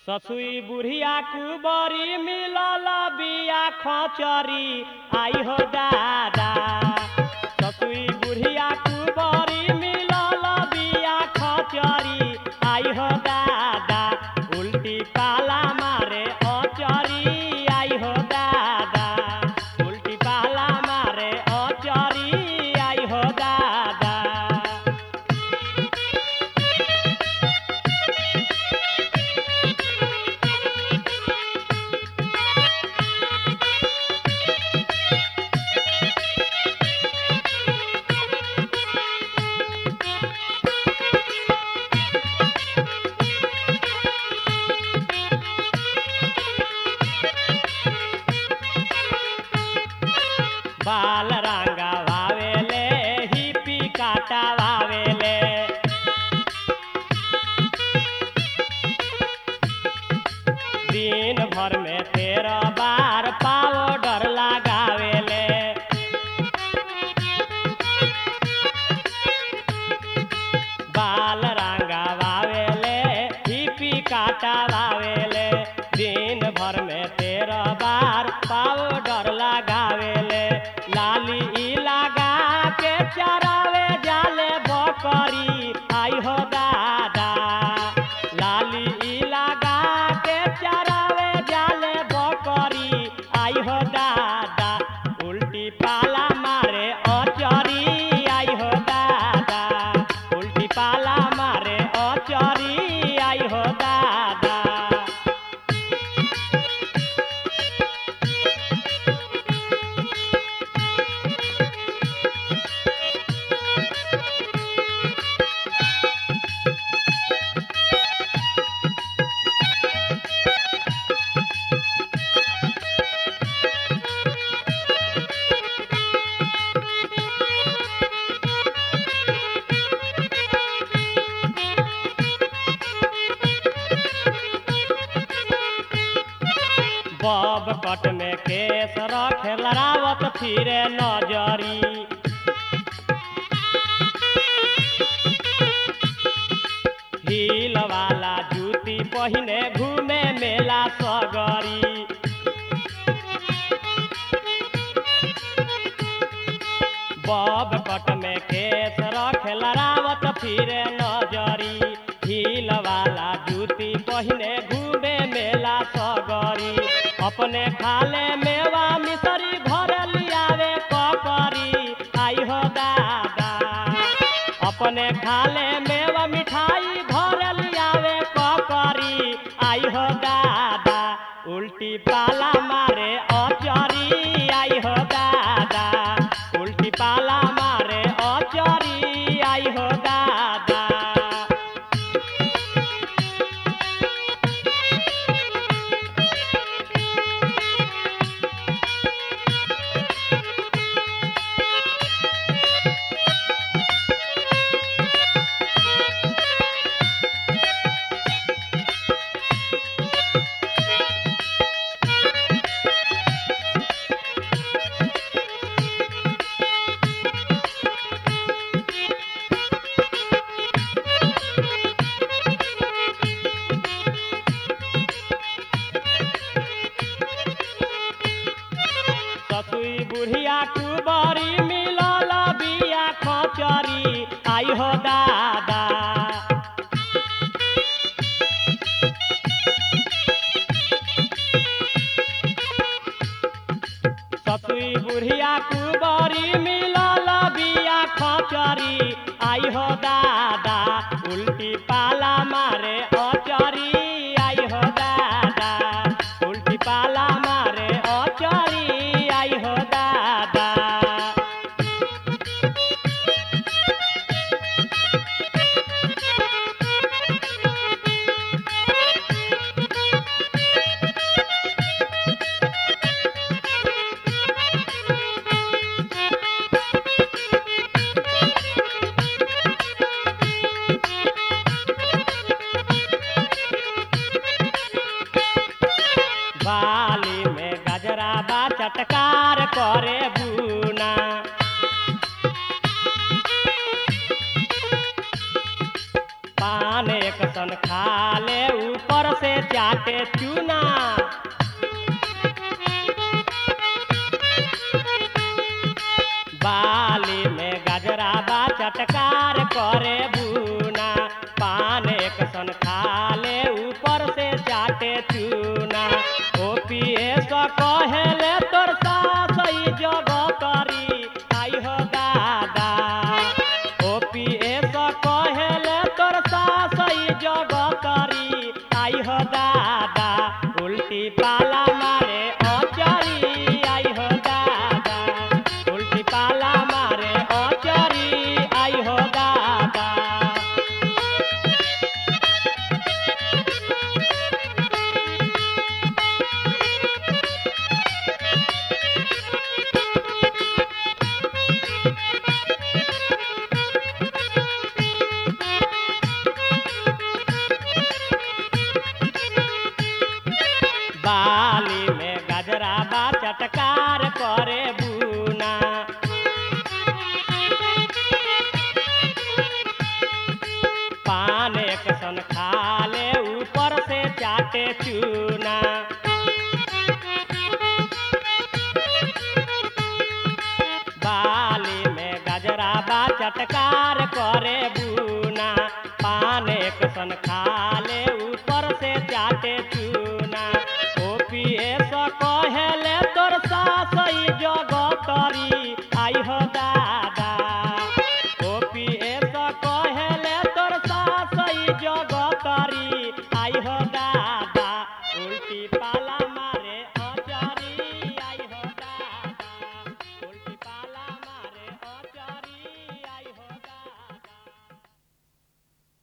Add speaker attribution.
Speaker 1: ससुई बुढ़िया कुबरी मिलल बिया खचरी आई हो दादा। ससुई बुढ़िया कुबरी मिलल बिया खचरी आई हो दादा। उल्टी पाला मारे अचरी आई हो दादा। उल्टी पाला मारे अचरी आई हो दादा। बाल रंगा वावेले हिपी काटा वावेले। दिन भर में 13 बार पाउडर लगावेले। बाल रंगा वावेले हिपी काटा वावेले। दिन भर में 13 बार पाउडर लगावेले। लाली ई लगा के चरावे जाले बकरी आई हो दादा। लाली ई लगा के चरावे जाले बकरी आई हो दादा। उल्टी पाला मारे अचरी आई हो दादा। उल्टी पाला मारे अचरी आई हो दादा। बब कट में केस रखे लड़ावत फिरे नजरी। हील वाला जूती पहिने घूमे मेला सगरी। बब कट में केस रखे लड़ावत फिरे नजरी। हील वाला जूती पहिने घूमे मेला सगरी। अपने खाले मेवा मिसरी घर लियावे ककरी आई हो दादा। अपने खाले मेवा मिठाई घर लियावे ककरी आई हो दादा। उल्टी पाला मारे अचरी आई हो दादा। उल्टी पाला मारे अचरी आई हो दादा। ससुई बुढ़िया कुबरी मिलल बिया खचरी आई हो दादा। ससुई बुढ़िया कुबरी मिलल बिया खचरी आई हो दादा। उल्टी पाला मारे अचरी आई हो दादा। उल्टी पाला मारे अचरी आई हो दादा। बाली में गजरा बा चटकार करे बुना। पान एक सन खा खाले ऊपर से चाटे चूना बाली में गजरा बा चटकार करे बुना पान एक सन खाले ऊपर से चाटे चूना ओ पिए सो कहेले तोर सासई जग करी आई हो दादा ओ पिए सो कहेले तोर सासई जग करी आई हो दादा उल्टी पाला मारे अचरी आई हो दादा उल्टी पाला मारे अचरी आई हो दादा बाली में गजरा बा चटकार करे बुना पान एक सन खाले ऊपर से चाटे चूना बाली में गजरा बा चटकार करे बुना पान एक सन खाले ऊपर से चाटे चूना ओ पिए सो कहेले तोर सासई जो